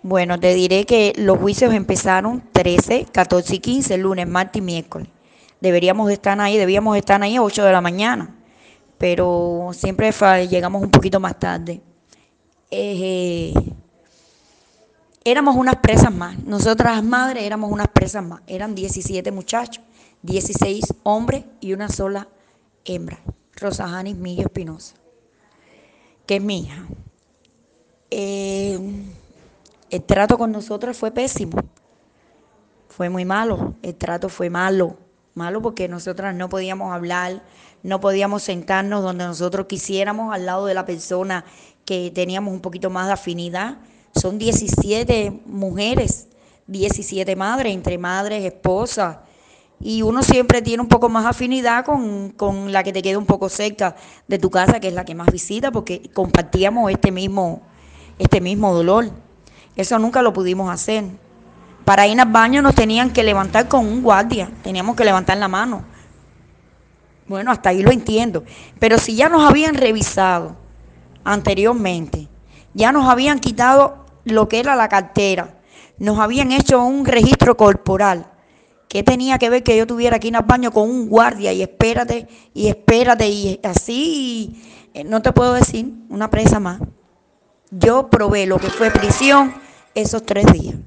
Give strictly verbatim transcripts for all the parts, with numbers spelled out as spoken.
Bueno, te diré que los juicios empezaron trece, catorce y quince, lunes, martes y miércoles. Deberíamos de estar ahí, debíamos estar ahí a ocho de la mañana, pero siempre fa- llegamos un poquito más tarde. Eh, éramos unas presas más, nosotras las madres éramos unas presas más, eran diecisiete muchachos, dieciséis hombres y una sola hembra, Rosa Janis Millo Espinosa, que es mi hija. Eh, el trato con nosotras fue pésimo. Fue muy malo, el trato fue malo, malo porque nosotras no podíamos hablar, no podíamos sentarnos donde nosotros quisiéramos al lado de la persona que teníamos un poquito más de afinidad. Son diecisiete mujeres, diecisiete madres, entre madres, esposas, y uno siempre tiene un poco más afinidad con, con la que te queda un poco cerca de tu casa, que es la que más visita, porque compartíamos este mismo, este mismo dolor. Eso nunca lo pudimos hacer. Para ir al baño nos tenían que levantar con un guardia, teníamos que levantar la mano. Bueno, hasta ahí lo entiendo. Pero si ya nos habían revisado anteriormente, ya nos habían quitado lo que era la cartera, nos habían hecho un registro corporal, ¿qué tenía que ver que yo tuviera que ir al baño con un guardia y espérate, y espérate, y así, eh, no te puedo decir, una presa más? Yo probé lo que fue prisión esos tres días.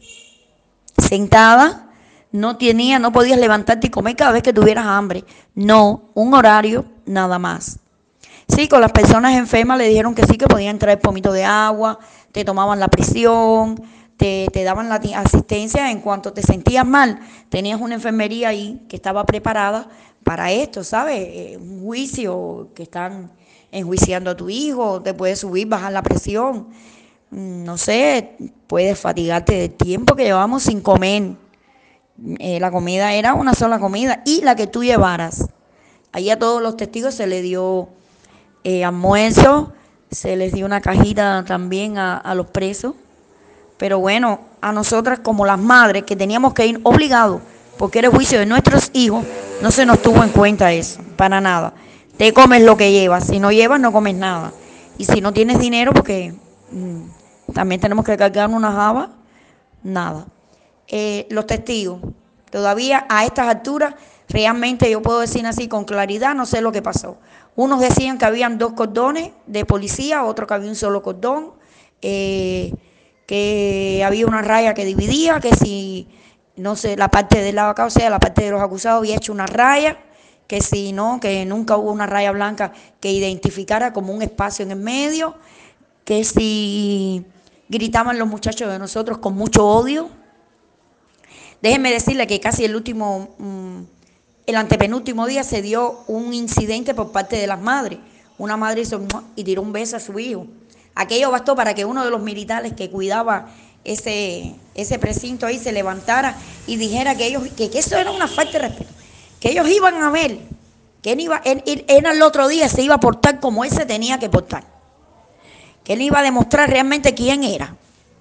Sentada, no tenía, no podías levantarte y comer cada vez que tuvieras hambre. No, un horario nada más. Sí, con las personas enfermas le dijeron que sí, que podían traer pomito de agua, te tomaban la presión, te, te daban la asistencia en cuanto te sentías mal. Tenías una enfermería ahí que estaba preparada para esto, ¿sabes? Eh, un juicio, que están enjuiciando a tu hijo, te puedes subir, bajar la presión. Mm, No sé, puedes fatigarte del tiempo que llevamos sin comer. Eh, la comida era una sola comida y la que tú llevaras. Ahí a todos los testigos se les dio eh, almuerzo, se les dio una cajita también a, a los presos. Pero bueno, a nosotras como las madres que teníamos que ir obligados, porque era el juicio de nuestros hijos, no se nos tuvo en cuenta eso, para nada. Te comes lo que llevas, si no llevas no comes nada. Y si no tienes dinero, porque mm, también tenemos que cargar una java, nada. Eh, los testigos, todavía a estas alturas, realmente yo puedo decir así con claridad, no sé lo que pasó. Unos decían que habían dos cordones de policía, otros que había un solo cordón, eh, que había una raya que dividía, que si, no sé, la parte del lado acá, o sea, la parte de los acusados había hecho una raya, que si no, que nunca hubo una raya blanca que identificara como un espacio en el medio, que si gritaban los muchachos de nosotros con mucho odio. Déjenme decirle que casi el último, mm, el antepenúltimo día se dio un incidente por parte de las madres. Una madre hizo ¡mua! Y tiró un beso a su hijo. Aquello bastó para que uno de los militares que cuidaba ese, ese precinto ahí se levantara y dijera que ellos, que, que eso era una falta de respeto, que ellos iban a ver, que él iba, él, él, él el otro día se iba a portar como él se tenía que portar, que él iba a demostrar realmente quién era,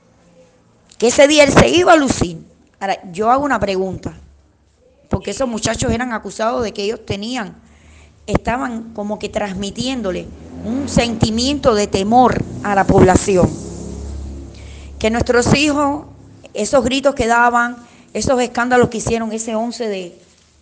que ese día él se iba a lucir. Ahora, yo hago una pregunta, porque esos muchachos eran acusados de que ellos tenían, estaban como que transmitiéndole un sentimiento de temor a la población. Que nuestros hijos, esos gritos que daban, esos escándalos que hicieron ese once de,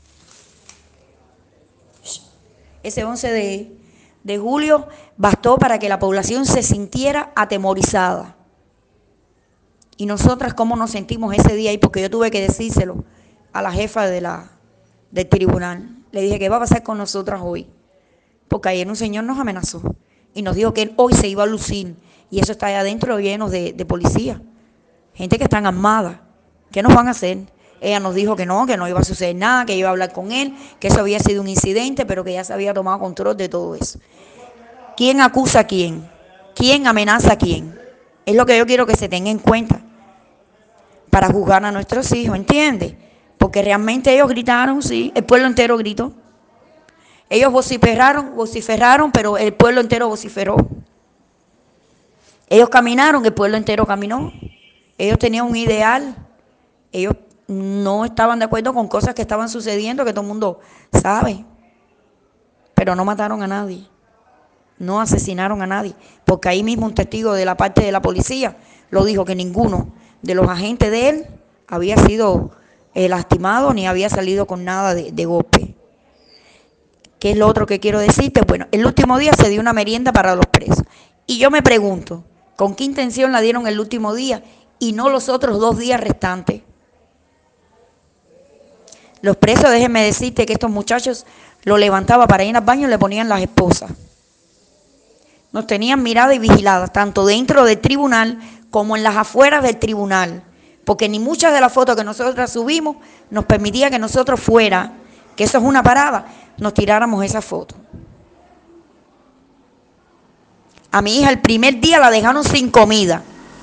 ese once de, de julio, bastó para que la población se sintiera atemorizada. Y nosotras, ¿cómo nos sentimos ese día ahí? Porque yo tuve que decírselo a la jefa de la, del tribunal. Le dije, ¿qué va a pasar con nosotras hoy? Porque ayer un señor nos amenazó y nos dijo que él hoy se iba a lucir. Y eso está allá adentro lleno de, de policía. Gente que están armada. ¿Qué nos van a hacer? Ella nos dijo que no, que no iba a suceder nada, que iba a hablar con él, que eso había sido un incidente, pero que ya se había tomado control de todo eso. ¿Quién acusa a quién? ¿Quién amenaza a quién? Es lo que yo quiero que se tenga en cuenta para juzgar a nuestros hijos, ¿entiendes? Porque realmente ellos gritaron, sí, el pueblo entero gritó. Ellos vociferaron, vociferaron, pero el pueblo entero vociferó. Ellos caminaron, el pueblo entero caminó. Ellos tenían un ideal. Ellos no estaban de acuerdo con cosas que estaban sucediendo, que todo el mundo sabe. Pero no mataron a nadie. No asesinaron a nadie. Porque ahí mismo un testigo de la parte de la policía lo dijo, que ninguno de los agentes de él había sido eh, lastimado ni había salido con nada de, de golpe. ¿Qué es lo otro que quiero decirte? Bueno, el último día se dio una merienda para los presos. Y yo me pregunto, ¿con qué intención la dieron el último día y no los otros dos días restantes? Los presos, déjenme decirte que estos muchachos lo levantaban para ir al baño y le ponían las esposas. Nos tenían mirada y vigilada, tanto dentro del tribunal como en las afueras del tribunal. Porque ni muchas de las fotos que nosotros subimos nos permitía que nosotros fuera, que eso es una parada, nos tiráramos esa foto. A mi hija el primer día la dejaron sin comida.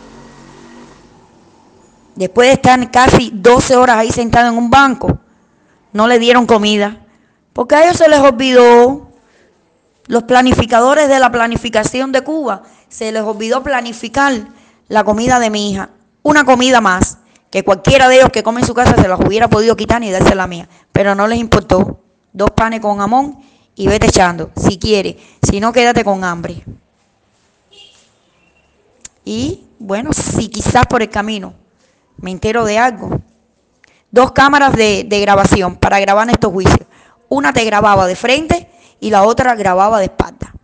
Después de estar casi doce horas ahí sentada en un banco, no le dieron comida. Porque a ellos se les olvidó, los planificadores de la planificación de Cuba, se les olvidó planificar la comida de mi hija. Una comida más, que cualquiera de ellos que come en su casa se las hubiera podido quitar y darse la mía. Pero no les importó. Dos panes con jamón y vete echando, si quieres. Si no, quédate con hambre. Y, bueno, si quizás por el camino me entero de algo. Dos cámaras de, de grabación para grabar estos juicios. Una te grababa de frente y la otra grababa de espalda.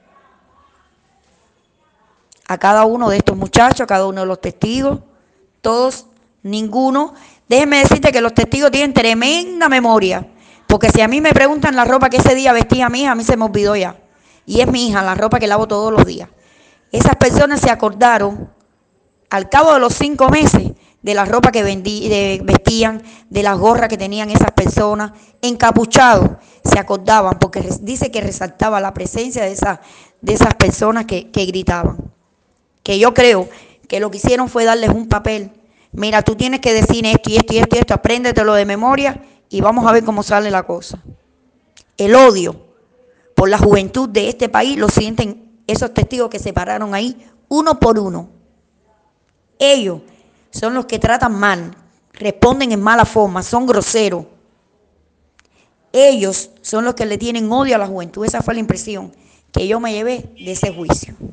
A cada uno de estos muchachos, a cada uno de los testigos, todos, ninguno. Déjenme decirte que los testigos tienen tremenda memoria. Porque si a mí me preguntan la ropa que ese día vestía mi hija, a mí se me olvidó ya. Y es mi hija, la ropa que lavo todos los días. Esas personas se acordaron, al cabo de los cinco meses, de la ropa que vendí, de, vestían, de las gorras que tenían esas personas, encapuchados, se acordaban, porque dice que resaltaba la presencia de, esa, de esas personas que, que gritaban. Que yo creo que lo que hicieron fue darles un papel. Mira, tú tienes que decir esto y esto y esto y esto, apréndetelo de memoria y vamos a ver cómo sale la cosa. El odio por la juventud de este país lo sienten esos testigos que se pararon ahí uno por uno. Ellos son los que tratan mal, responden en mala forma, son groseros. Ellos son los que le tienen odio a la juventud. Esa fue la impresión que yo me llevé de ese juicio.